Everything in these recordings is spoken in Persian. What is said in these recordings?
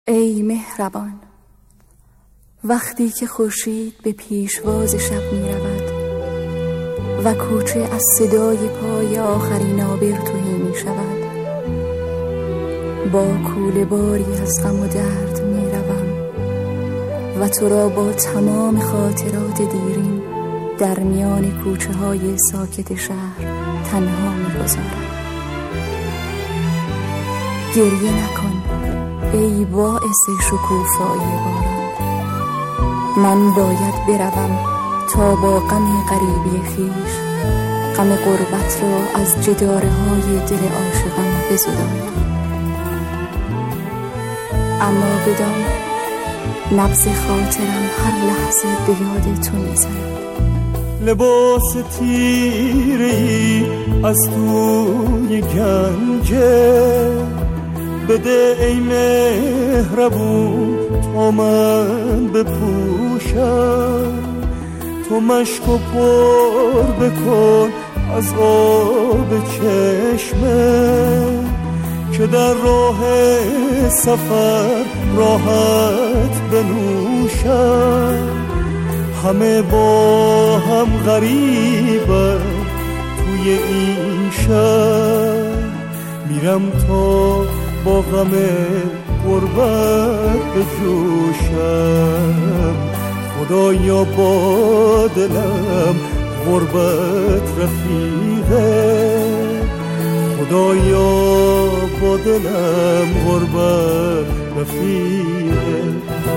ای مهربان، وقتی که خورشید به پیشواز شب می رود و کوچه از صدای پای آخرین آبر توهی می شود، با کوله باری از غم و درد می روم و تو را با تمام خاطرات دیرین در میان کوچه های ساکت شهر تنها می گذارم. گریه نکن ای باعث شکوفایی باران، من باید بروم تا با غم غریبی خویش غم غربت را از جداره های دل عاشقم بزدایم. اما بدان نبض خاطرم هر لحظه به یاد تو می‌زند. لباس تیره‌ای از توی گنجه بده ای مهربون تا من بپوشم، تو مشک و پر بکن از آب چشمه که در راه سفر راحت بنوشم. همه با هم غریبه توی این شهر، میرم تا با غم غربت بجوشم. خدایا با دلم غربت رفیقه، خدایا با دلم غربت رفیقه.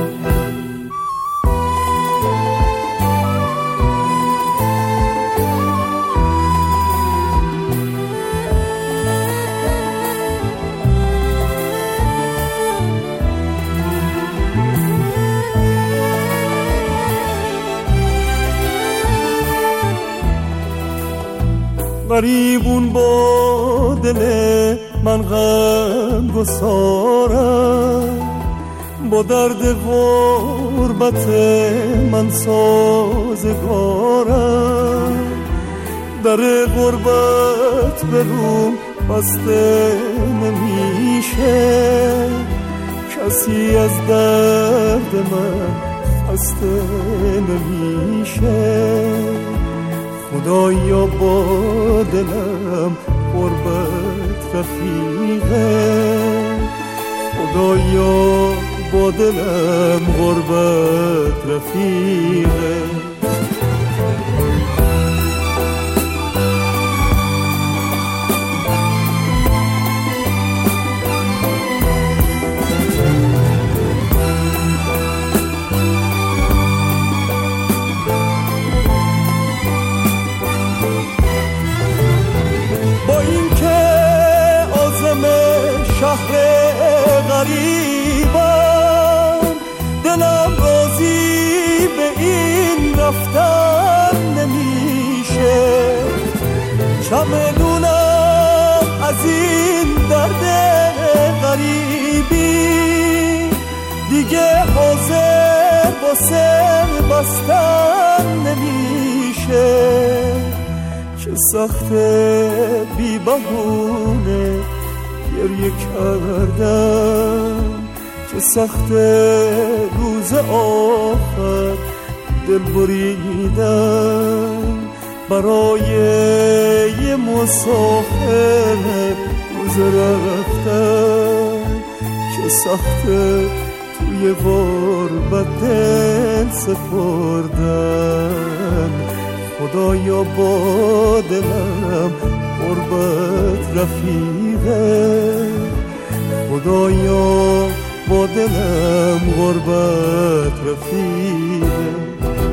غریبون با دل من غم گسارم، با درد غربت من سازگارم. در غربت به روم بسته نمیشه، کسی از درد من خسته نمیشه. خدایا با دلم غربت رفیقه، خدایا با دلم غربت رفیقه. شهر غریبم دلم راضی به این رفتن نمیشه، چمدونم از این درد غریبی دیگه حاضر واسه بستن نمیشه. چه سخته بی بهونه گریه کردم، چه سخته روز آخر دل بریدم برای یه مسافر روز رفتن. چه سخته توی غربت دل سپردن، خدایا با دلم غربت رفیقه، خدایا با دلم غربت رفیقه.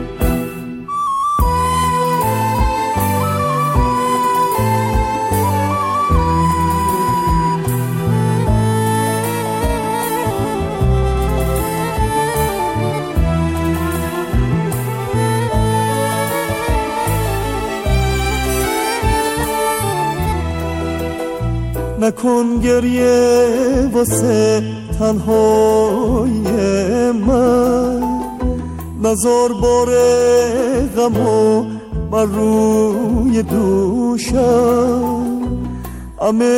نکن گریه واسه تنهای من، نزار بار غمو بر روی دوشم.